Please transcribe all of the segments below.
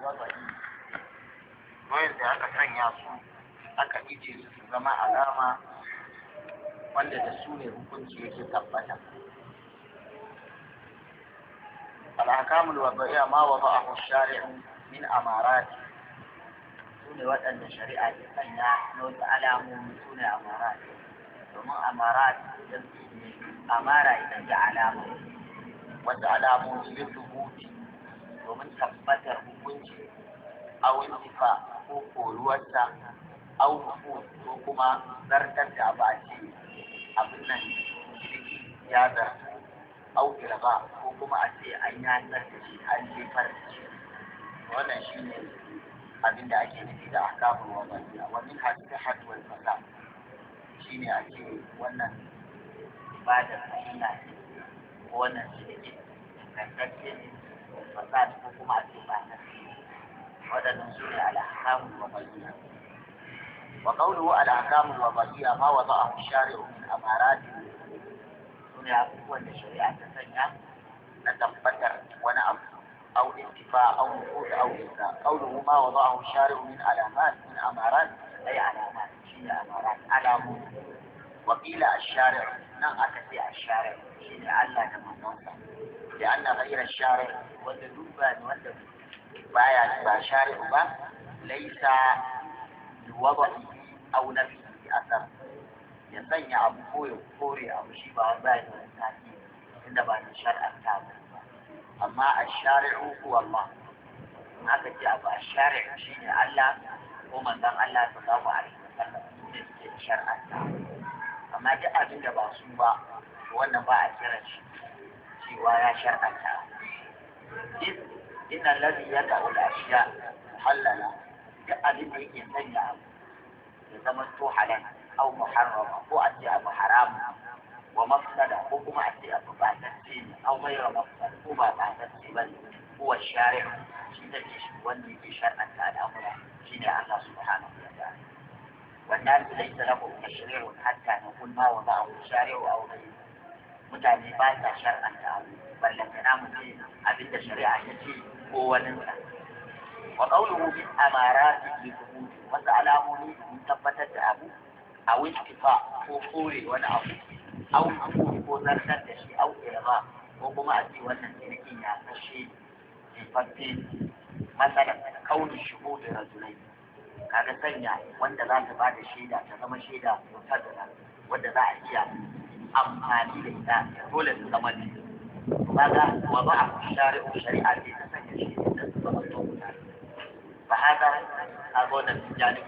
wada'i wanda aka sanya su aka ije su zama alama wanda da su ne hukunci yake tabbata. الأحكام الوضعية ما وضعه الشارع من أمارات سنة وأن الشريعة تسنى نوت علامة سنة أمارات ومن أمارات أمارة إذا جاء علامة وتعلامة للثبوت ومن ثبت الحكم أو انتفاء وقوة أو نفوذ وكما ذرتت أبعاد أبنى يا au ilga ko kuma a ce an yatsar da shi an jefar da shi wannan shi ne abin da ake nufi da ahkamul wadaiya wa min hasihat wal fasad shi ne a ce wannan ibadar sahiha ce ko wannan shirki ingantacce ne fasad ko kuma a ce ba na waɗannan su ne al-ahkamul wadaiya wa qawluhu al-ahkamul wadaiya ma wada'ahu ash-shari'u min amarati ne abubuwan da shari'a ta sanya na tabbatar wani abu au intifa au nuqud au isa qawluhu ma wada'ahu shari'u min alamat min amarat ay alamat shine amarat alamu wa qila ash-shari' nan aka ce ash-shari' shine Allah da manzonsa da anna ghayra ash-shari' wanda duba ne wanda baya ba shari'u ba laysa wada'i au nafi asar ya sanya abu ko ya kore abu shi ba wanda ya da tafi inda ba da shar'anta ba amma ash-shari'u huwa Allah in aka ce abu ash-shari' shine Allah ko manzon Allah sallallahu alaihi wasallam ne ke shar'anta amma duk abin da ba su ba wannan ba a kira shi cewa ya shar'anta inna alladhi yad'u al-ashya halala duk abin da yake sanya abu ya zama to halal أو محرمة أو أتي أبو حرام ومفسدة وكما أتي أبو بعثتين أو غير مفسدة وما بعثتين بل هو الشارع شيء واني في شرعة الأمر شيء الله سبحانه وتعالى والناس ليس له تشريع حتى نقول ما وضعه الشارع أو غيره متعلمات شرعا بل لم ينام فيه أبدا شريعة يجي هو ننسى وقوله من أمارات لثبوت وسألامه من ثبتت أبو أو انتفاع وقوري وأنا أو نقول وزرت شيء أو إلغاء وكما أتي وأن تلقي هذا الشيء يفتين مثلا كون الشهود رجلين kaga sanya wanda za ta bada shaida ta zama shaida mutadala wanda za a iya amfani da ita dole ta zama ne kaga wa ba'a shari'a ce ta sanya shaida ta zama mutadala fa hada kaga wannan janibi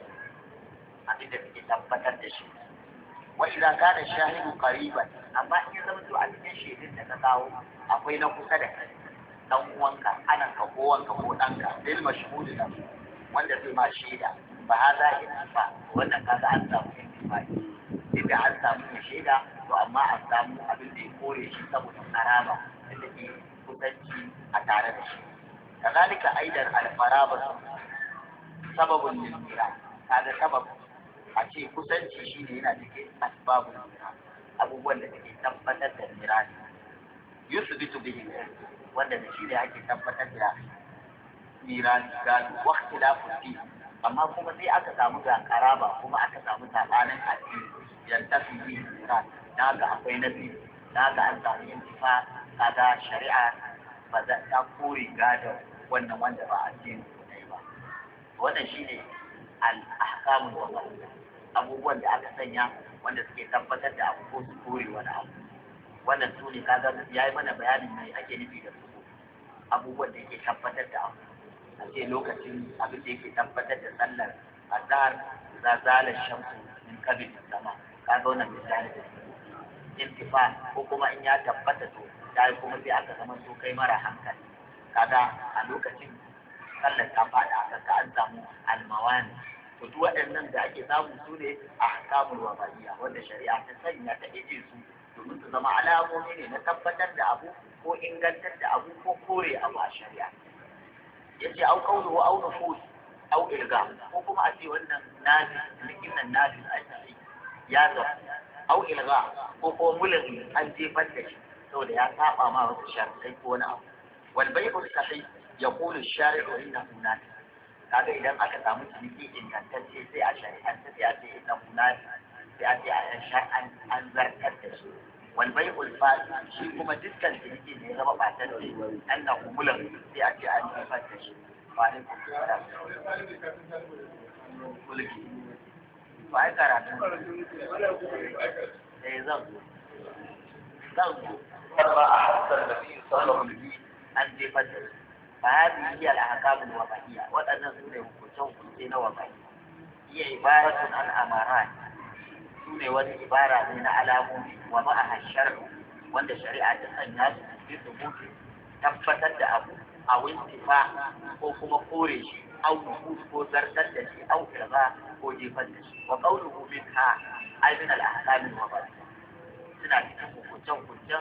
abin da suke tabbatar da shi wa idan kana shahidu qariban amma in zama to a cikin shaidun da ka kawo akwai na kusa da kai dan uwanka anan ka ko wanka ko danka lil mashhud da wanda zai ma shaida ba hada infa wannan kaga an samu intifai idan an samu shaida to amma an samu abin da ya kore shi saboda karaba da ke kusanci a tare da shi kazalika aidan al-faraba sababun lil mira kaga sababu a ce kusanci shi ne yana cikin asbabun mira abubuwan da suke tabbatar da mirasi yusbitu bihi wanda da shi ne ake tabbatar da mirasi gado waqti la futi amma kuma sai aka samu ga karaba kuma aka samu sabanin addini yantafi bihi miras daga akwai nabi daga an samu intifa kaga shari'a ba za ta kore gado wannan wanda ba addini ne ba wannan shine al-ahkamul wada'iyya abubuwan da aka sanya wanda suke tabbatar da abu ko su kore wani abu wannan su ne kaga ya yi mana bayanin mai ake nufi da su abubuwan da yake tabbatar da abu a ce lokacin abin da yake tabbatar da sallar azhar za zala shamsu min qabl sama kaga wannan misali da intifa ko kuma in ya tabbata to dai kuma sai aka zama to kai mara hankali kaga a lokacin sallar ta fada ka an samu almawani to duk waɗannan da ake samu su ne ahkamul wada'iyya wanda shari'a ta sanya ta ije su domin su zama alamomi ne na tabbatar da abu ko ingantar da abu ko kore abu a shari'a yace au qawluhu au nufus au ilga ko kuma a ce wannan nazi likin nan nazi a ce ya zo au ilga ko mulki an jefar da shi saboda ya saba ma wasu sharadai ko wani abu wal bai'u sahih yaqulu ash-shari'u innahu nafi kaga idan aka samu ciniki ingantacce sai a shari'anta sai a ce innahu nafi sai a ce a shar'an an zartar da shi wal bai'ul fasid shi kuma dukkan ciniki ne zama batacce annahu mulan sai a ce an zartar da shi wa alaikum salam kulki ba ai karatu zan ba a hasar da fi sallallahu alaihi an jefar da su fa hadi hiya al-ahkam al-wada'iyya wadannan su ne hukunce na wada'iyya hiya ibaratun an amarat su ne wani ibara ne na alamomi wa ma'aha shar'u wanda shari'a ta sanya su bi thubuti tabbatar da abu a wintifa ko kuma kore shi au nuhud ko zartar da shi au irza ko jefar da shi wa qawluhu minha ay min al-ahkam al-wada'iyya suna cikin hukuncen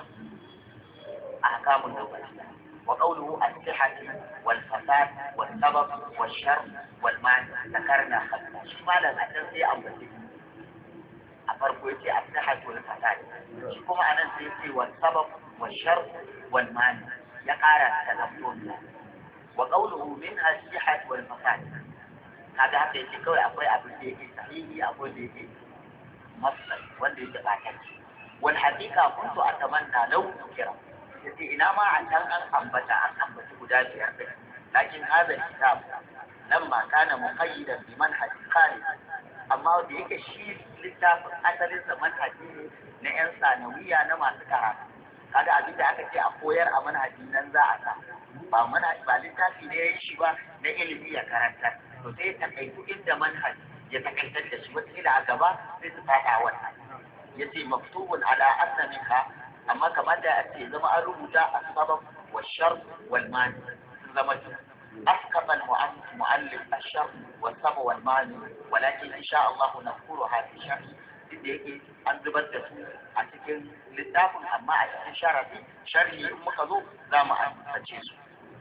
ahkamun wada'iyya wa qawluhu as-sihhatu wal fasad wal sabab wal shar wal mani zakarna khamsa shi malam a can sai an bace a farko yace as-sihhatu wal fasad shi kuma anan sai yace wal sabab wal shar wal mani ya ƙara talaffun wa qawluhu minha as-sihhatu wal fasad kaga haka yake kawai akwai abin da yake sahihi akwai da yake masal wanda yake bakanci wal haqiqa kuntu atamanna law kira yace ina ma an dan an ambaci guda biyar din lakin hada kitab lamma kana muqayyidan bi manhaj khalid amma da yake shi littafin asalin sa manhaji ne na yan sanawiya na masu karatu kaga abin da aka ce a koyar a manhaji nan za a sa ba littafi ne yayin shi ba na ilimi ya karanta to sai ta kai inda manhaji ya takaitar da shi wata a gaba sai su fada wannan yace maktubun ala asamiha amma kamar da ake zama an rubuta asbab wa shar wal mani sun zama asqata al muallif ash-shar wa sabab wal mani walakin insha Allah nafkuruha fi sharh inda yake an zubar da su a cikin littafin amma a cikin sharhi in muka zo za mu ambace su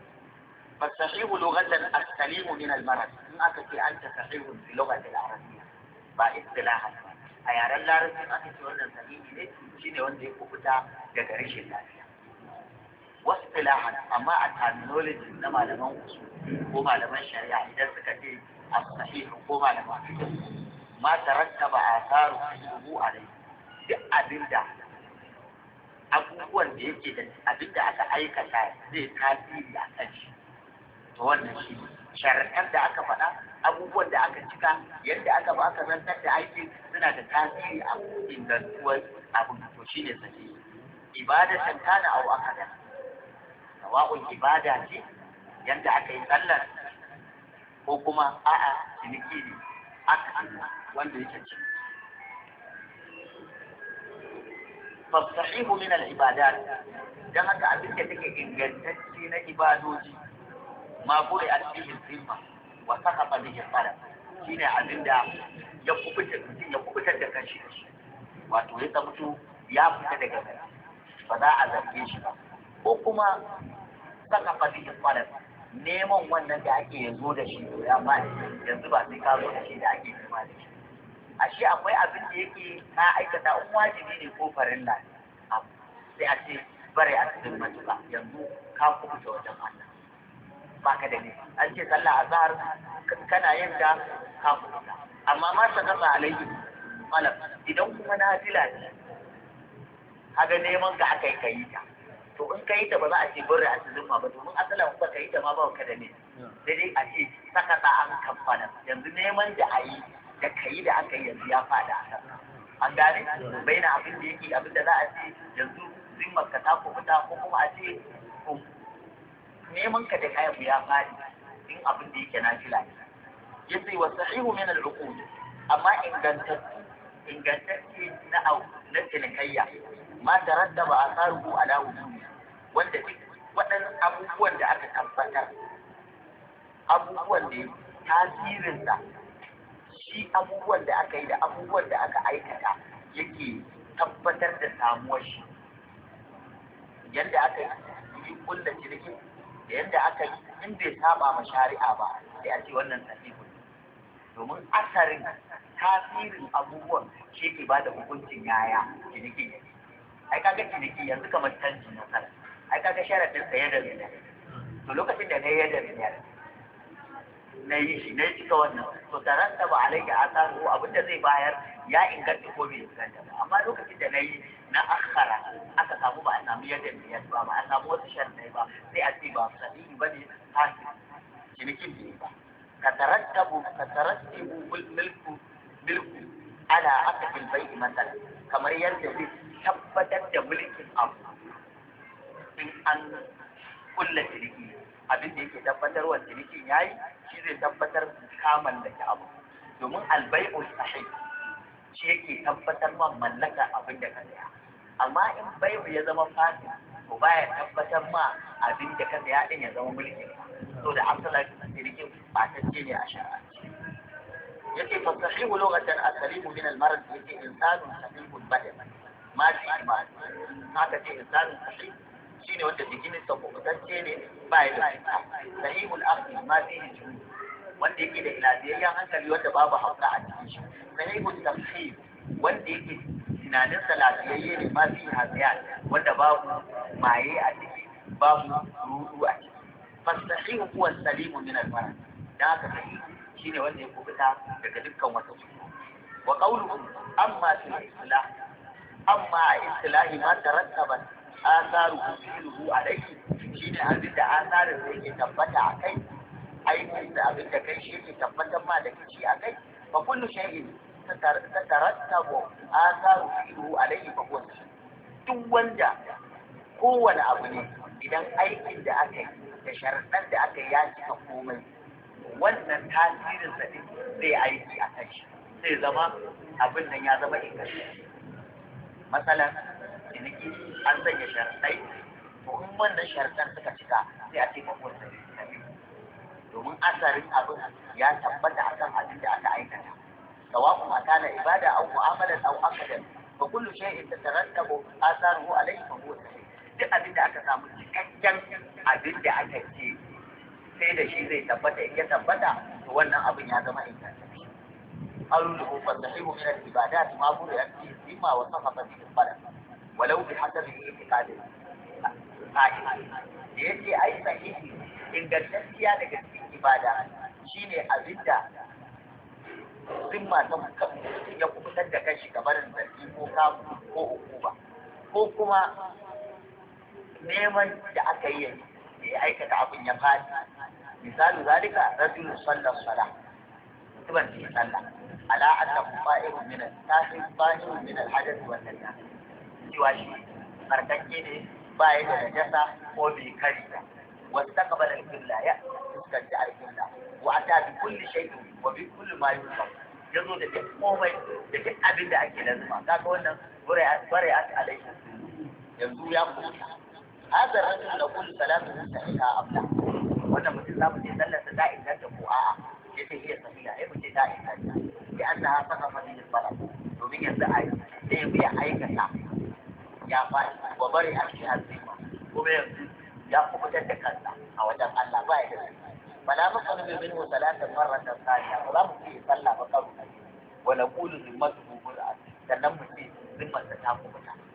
فالصحيح لغة السليم من المرض إن أكتي أنت صحيح في اللغة العربية باصطلاحا a yaren larabci aka ce wannan sahihi ne shine wanda ya kubuta daga rashin lafiya wasu filahan amma a terminology na malaman usul ko malaman shari'a idan suka ce as-sahih ko malaman fiqh ma tarattaba atharu fiqhu alayhi duk abinda abubuwan da yake da abinda aka aikata zai tasiri a kan shi to wannan shi shari'ar da aka faɗa abubuwan da aka cika yadda aka ba aka zantar da aiki suna da tasiri a ingantuwar abin to shi ne sahihi ibadatan kana aw akada sawa'un ibada ce yadda aka yi sallar ko kuma a'a ciniki ne aka wanda yake ci fasahihu min al-ibadat dan haka abin da take ingantacce na ibadoji ma buri al-fihi zimma wa saqata bihi al-qalb shine abinda ya kubutar da kanshi wato ya mutu ya fita daga gari ba za a zarge shi ba ko kuma saqata bihi al-qalb neman wannan da ake yanzu da shi ya fadi yanzu ba sai ka zo da shi da ake nema da shi ashe akwai abin da yake ka aikata in wajibi ne ko farilla sai a ce bare a cikin matuƙa yanzu ka kubuta wajen Allah baka da ne an ce sallah azhar kana yin ta ka kubuta amma ma ta kasa alaihi malam idan kuma nafila ce kaga neman ka aka yi kai ta to in kai ta ba za a ce bare a cikin ma ba domin asalin ba kai ta ma ba ka da ne sai dai a ce sakata an kamfana yanzu neman da ayi da kai da aka yi yanzu ya fada an gane bai na abin da yake abin da za a ce yanzu zimmar ka ta kubuta ko kuma a ce neman ka da kayan ya fadi in abin da yake nafila ne yace wa sahihu min al-uqud amma ingantacce na cinikayya ma tarattaba asaruhu ala wujudi wanda duk waɗannan abubuwan da aka tabbatar abubuwan da tasirinsa shi abubuwan da aka yi da abubuwan da aka aikata yake tabbatar da samuwar shi yadda aka yi kulla ciniki da yadda aka yi in bai saba ma shari'a ba sai a ce wannan sahihu domin asarin tasirin abubuwan shi ke ba da hukuncin yaya ciniki ai kaga ciniki yanzu kamar canji na kala ai kaga sharadin sa ya da to lokacin da na yi yadda biyar na yi shi na yi cika wannan to taranta ba alayya asaru abinda zai bayar ya inganta ko bai inganta ba amma lokacin da na yi na akhara aka samu ba a samu yadda biyar ba ba a samu wasu sharɗai ba sai a ce ba sahihi ba ne hasil cinikin bai ba كترتب ملك على عقد البيع مثلا kamar yadda zai tabbatar da mulkin abu in an kulla ciniki abin da yake tabbatarwa cinikin yayi shi zai tabbatar kaman da abu domin albai'u sahih shi yake tabbatar ma mallaka abin da ka saya amma in bai'u ya zama fasid to baya tabbatar ma abin da ka saya din ya zama mulkin to da asalin cinikin ba ta ce ne a shari'a yake fasahihu lughatan asalimu min al-marad yake insanun sahihul badan ma fi iman haka ce insanun sahih shine wanda jikin sa kokotacce ne ba ya da sahihul aqli ma fi jinn wanda yake da lafiyayyen hankali wanda babu hauka a cikin shi sahihul tafsir wanda yake tunanin sa lafiyayye ne ma fi haziyat wanda babu maye a ciki babu rudu a ciki fasahihu huwa salimu min al-marad da haka shine wanda ya kubuta daga dukkan wata cuta wa qawluhu amma fil islah amma islahi ma tarattaba atharu fi'luhu alayhi shine abin da asarin da yake tabbata akai aikin da abin da kai shi yake tabbatar ma da kici akai fa kullu shay'in tarattabu atharu fi'luhu alayhi fa huwa duk wanda kowane abu ne idan aikin da aka yi da sharaɗan da aka yi ya cika komai wannan tasirin sa din zai aiki a kan shi zai zama abin nan ya zama ingantacce masalan ciniki an sanya sharaɗai to in wannan sharaɗan suka cika sai a ce mabuwar sabi domin asarin abin ya tabbata akan abin da aka aikata sawa'un akana ibada aw mu'amalan aw aqdan fa kullu shay'in tatarattabu atharuhu alayhi fa huwa sahih duk abin da aka samu cikakken abin da aka ce sai da shi zai tabbata in ya tabbata to wannan abin ya zama ingantacce qawluhu fa sahihu min al-ibadat ma buri fi zimma wa safata fi al-balad walau bi hasabi i'tiqadi sahihi da yace ai sahihi ingantacciya daga cikin ibada shine abinda zimma ta ya kubutar da kanshi gabarin zargi ko kamu ko hukuma ko kuma neman da aka yi da ya aikata abin ya fadi misalu zalika rajul sallah mutumin da ya sallah ala annahu fa'ilun min al-tahir fa'ilun min al-hadath wa an-najah cewa shi barkakke ne ba ya da najasa ko bai kari ba wastaqbala al-qibla ya fuskanci al-qibla wa ata bi kulli shay'in wa bi kulli ma yusab yazo da duk komai da duk abin da ake lazima kaga wannan bari'at alayhi yanzu ya kuta هذا الرجل نقول ثلاثة صحيحة أم لا؟ وأنا مثل لا بدي ثلاثة دائما تبوعها يتي هي صحيحة هي بدي دائما لأنها سقطت من الطلب وبيجي الزعاية بيبيع أي كسع يا فاي وبرئ فيها الذمة يا قوة تكسع أو جمع الله بايد فلا نطلب منه ثلاثة مرة ثانية ولا ممكن يصلى بقرب ونقول ذمته برأة تنمو في ذمة تتاقب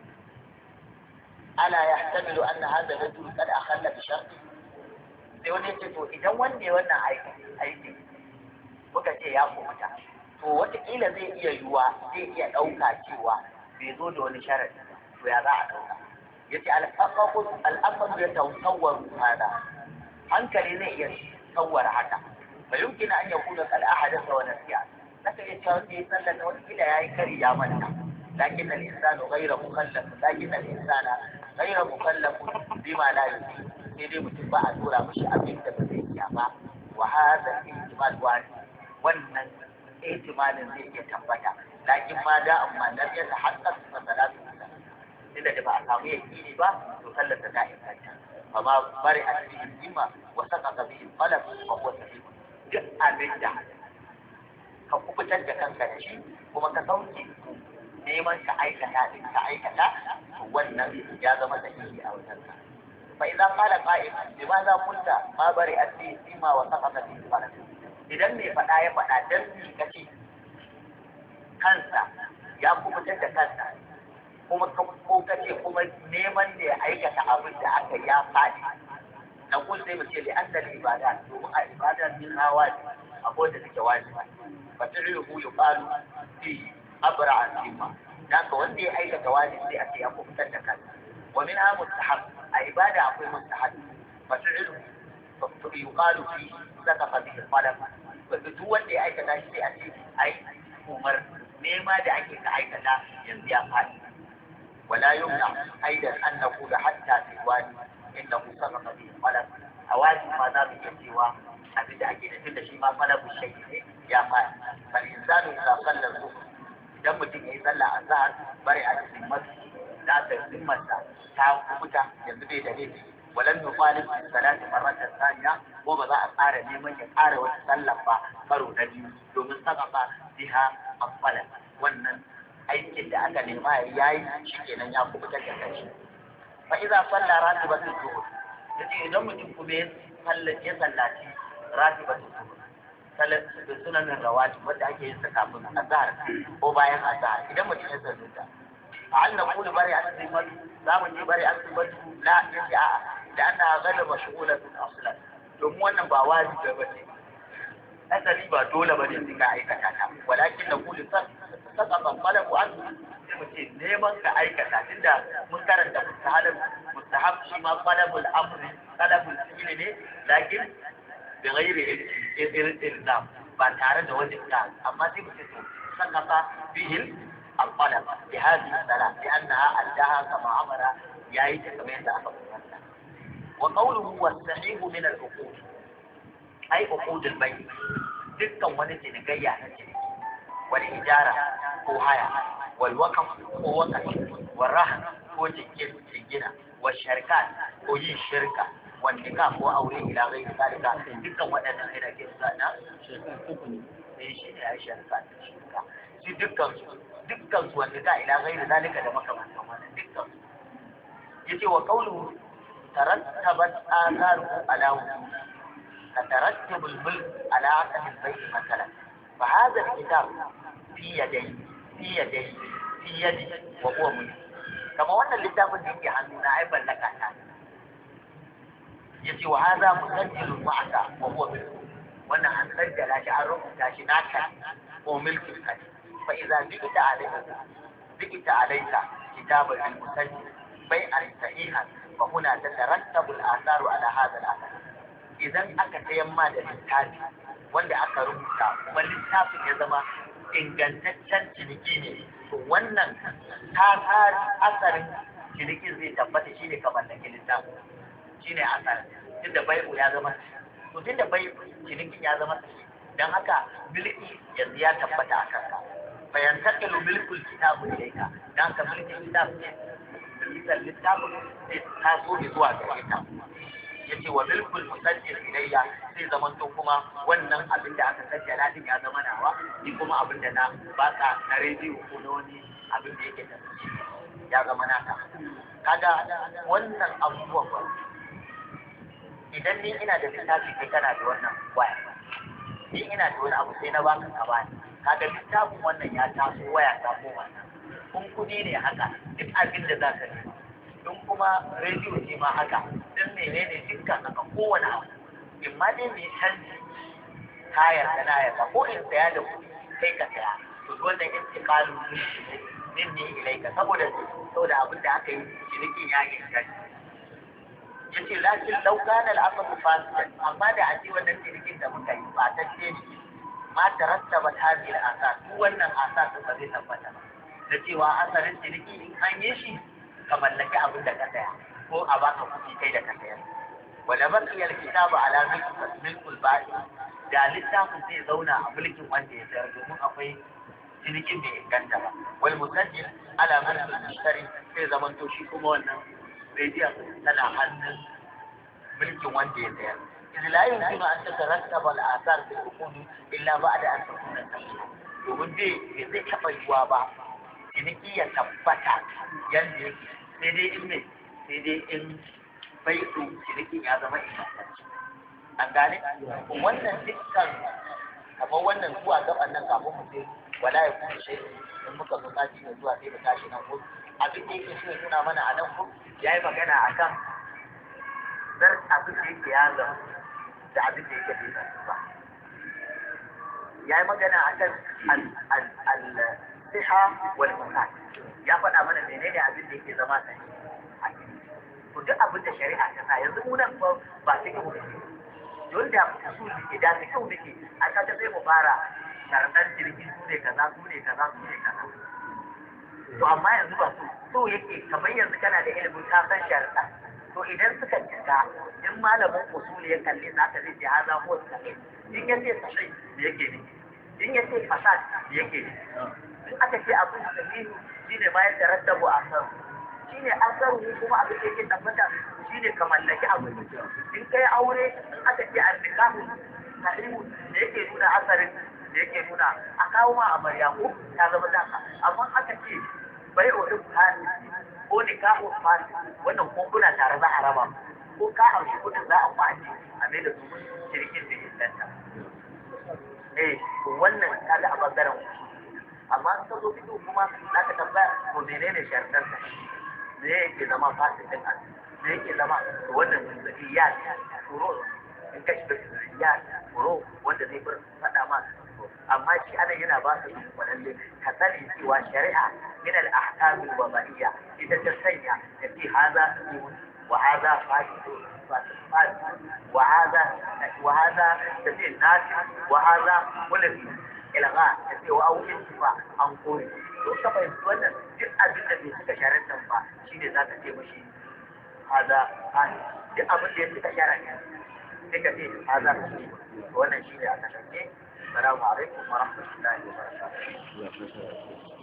ألا يحتمل أن هذا الرجل قد أخل بشرطه sai wani ce to idan wanda ya wannan aiki muka ce ya kubuta to wataƙila zai iya yiwuwa zai iya ɗauka cewa bai zo da wani sharadi to ya za a ɗauka ya ce al'amman ya tasawwar hada hankali zai iya tsawwara haka fa yumkina an yakuna kal ahadasa wa nasiya naka ya cewa wanda ya sallata wataƙila ya yi kari ya manta lakin al-insanu ghayra mukallaf lakin al-insana غير مكلف بما لا يطيق sai dai mutum ba a tura mishi abin da ba zai iya ba wa hadha ihtimal wani wannan ihtimalin zai iya tabbata lakin ma da amma lam yatahaqqaq fa salatu inda da ba a samu yakini ba to sallata ta inganta amma bari a cikin jima wa saqata bihi qalb wa huwa sahih duk abin da ka kubutar da kanka da shi kuma ka sauke neman ka aikata to wannan ya zama sahihi a wajen ka fa idan qala qa'im limadha qulta ma bari ati bima wa saqata fi qalbi idan mai fada ya fada dan ni kace kansa ya kubutar da kansa kuma ko kace kuma neman da ya aikata abin da aka ya fadi نقول زي ما تقول لأن العبادات العبادات منها واجب أقول ذلك واجب ففعله يقال فيه أبرع فيما ذاك وندي أي واجب في أشياء مختلفة ومنها مستحب عبادة أقول مستحب ففعله يقال فيه سقط به القلم duk wanda ya aikata shi sai a ce ai umar nema da ake ka aikata yanzu ya faɗi wala yumna aidan an naqula hatta fi wadi innahu saqata bi qalam awadi ma za mu iya cewa abin da ake nufi da shi ma qalabu shay ne ya faɗi bal insanu idza salla zuhr idan mutum yayi sallah azhar bari a cikin masjid da ta zimmarsa ta kubuta yanzu bai da laifi ولم يطالب بالصلاة مرة ثانية وبدأ أقار نيمان يقار وتسلم فرو نبي domin sababa biha afala wannan aikin da aka nema yayi shikenan ya kubuta da kanshi fa idza salla ratibatul zuhur yace idan mutum kuma ya sallaci ratibatul zuhur salat da sunanin rawati wanda ake yin sa kafin azhar ko bayan azhar idan mutum ya sallata fa'al naqulu bari asibat zamu ji bari asibat la yace a'a لأنها غير مشغولة أصلا domin wannan ba wajibi bane asali ba dole bane sai ka aikata ta walakin na kullu saqata talabu an sai mu ce neman ka aikata tunda mun karanta mustahab shi ma talabul amri talabul fi'li ne lakin bi ghairi ilzam ba tare da wani ta amma sai mu ce to saqata bihi al-talab bi hadhihi salat li'annaha addaha kama amara yayi ta kamar yadda aka faɗa وقوله والصحيح من العقود أي عقود البيع dukkan wani cinikayya na ciniki wal ijara ko haya wal waqf ko waqf wal rahn ko jingina wal shirkat ko yin shirka wal nikah ko aure ila ghairi zalika dukkan waɗannan ne da ke sana shi ne ai shirka shi dukkan su wanda ka ila ghairi zalika da makamantan wannan dukkan yace wa qawluhu ترتبت آثاره على وجود تترتب الملك على عقد البيت مثلا فهذا الكتاب في يدي وهو ملك كما وانا الكتاب اللي عندنا عيبا لك عنه يتي وهذا مسجل معك وهو ملك وانا هنسجل أشعاره كاشناك وملك الكتاب فإذا بقيت عليك كتاب المسجل بيعا صحيحا فهنا تترتب الآثار على هذا الأثر إذن aka tayamma da littafi wanda aka rubuta kuma littafin ya zama ingantaccen ciniki ne to wannan asarin ciniki zai tabbata shine kamar da littafin shine asarin tunda bai'u ya zama to tunda cinikin ya zama dan haka milki yanzu ya tabbata a kanka bayan takalu milkul kitabu ilayka dan ka milkin kitabu ne littafin zai taso zuwa ga ita yace wa bilkul musajjil ilayya sai zaman to kuma wannan abin da aka sajjala din ya zama nawa ni kuma abin da na baka na rediyo ko na wani abin da yake da ya zama naka kaga wannan abubuwan ba idan ni ina da littafi kai kana da wannan waya ni ina da wani abu sai na baka ka bani kaga littafin wannan ya taso waya ta koma kun kudi ne haka duk abin da za ka yi don kuma rediyo ce ma haka don menene dukkan haka kowane abu in ma dai mai canji kayan da na yaka ko in saya da kuɗi kai ka saya to wannan intiqalu minni ilayka saboda abin da aka yi cinikin ya inganta yace lakin law kana al-aqd fasidan amma da a ce wannan cinikin da muka yi ba ta ce ne ma tarattaba hadhihi al-asas wannan asas ba zai tabbata ba da cewa asalin ciniki in an yi shi ka mallaki abin da ka saya ko a baka kuɗi kai da ka sayar wala baqiya al-kitabu ala milkul ba'i da littafin zai zauna a mulkin wanda ya sayar domin akwai cinikin bai inganta ba wal musajjil ala milkul mushtari sai zaman to shi kuma wannan rediyon tana hannun mulkin wanda ya sayar إذ لا يمكن أن تترتب الآثار في الحكم إلا بعد أن تكون التمليك domin zai taɓa yiwuwa ba ciniki ya tabbata yadda yake sai dai in bai'u cinikin ya zama ingantacce an gane wannan dukkan kamar wannan zuwa gaban nan kafin mu je wala ya kuma shi in muka zo tashi ne zuwa sai mu tashi nan ko abin da yake so ya nuna mana a nan ko yayi magana akan zar abin da yake ya zama da abin da yake bai zartu ba. Ya yi magana a kan al-siha wal fasad, ya faɗa mana menene abin da yake zama sai a cikin to duk abin da shari'a ta sa yanzu mu nan ba sai ka mutu don da su ke da su kyau nake a kaga sai mu fara sharaɗar jirgin su ne kaza su ne kaza su ne kaza to amma yanzu ba so yake kamar yanzu kana da ilimin ka san sharaɗa to idan suka cika in malamin usuli ya kalli za ka zai ce haza ko sahih in ya ce sahih me yake ne in ya ce fasad me yake ne in aka ce abin sahihu shine ma ya tarattabu asar shine asar kuma abin da yake tabbata shine ka mallaki abu in kai aure in aka ce an-nikahu sahihu me yake nuna asarin da yake nuna a kawo ma amarya ko ta zama zaka amma aka ce bai o duk hali ko nikahu fasi wannan ko kuna tare za a raba ko ka amshi kudin za a kwace a mai da su shirkin da inganta wannan kaga a bangaren amma in ka zo fito kuma za ka tambaya to menene sharadar sa me yake zama fasikin a me yake zama wannan zuriyat furo in ka shiga zuriyat furo wanda zai bar faɗa ma amma shi ana yana ba su wadanne ka sani cewa shari'a min al-ahkam al-wada'iyya ita ta sanya da fi haza wa haza fasid wa haza tafi nasi wa haza mulki ilgha tafi wa au intifa an koyi to ka fahimci wannan duk abin da bai suka sharantan ba shine za ka ce mishi haza fasid duk abin da ya suka sharantan sai ka ce haza fasid wannan shine a kasance. السلام عليكم ورحمة الله وبركاته.